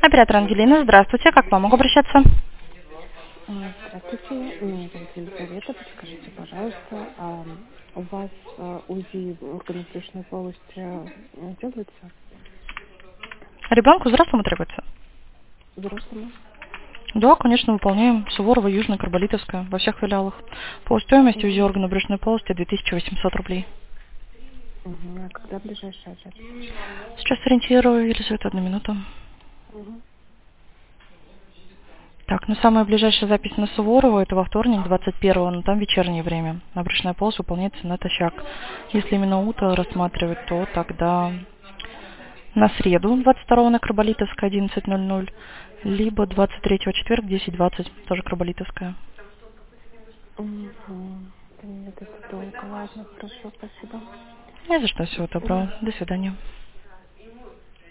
Оператор Ангелина, здравствуйте. Как к вам могу обращаться? Здравствуйте, меня зовут Елизавета. Подскажите, пожалуйста, у вас УЗИ органов брюшной полости делается Ребенку взрослому требуется? взрослому? Да, конечно, выполняем. Суворова, Южная, Карболитовская, во всех филиалах. По стоимости УЗИ Угу. органа брюшной полости 2800 рублей. Угу. А когда ближайший адрес? Сейчас ориентирую, Елизавета, 1 минуту. Угу. Так, ну самая ближайшая запись на Суворова, это во вторник, 21-го, но там вечернее время. А брюшная полость выполняется натощак. Если именно утро рассматривать, то тогда на среду, 22-го на Карболитовской, 11:00, либо 23-го четверг, 10:20, тоже Карболитовская. Угу. Нет, это долго. Ладно, хорошо, спасибо. Не за что, всего доброго. До свидания.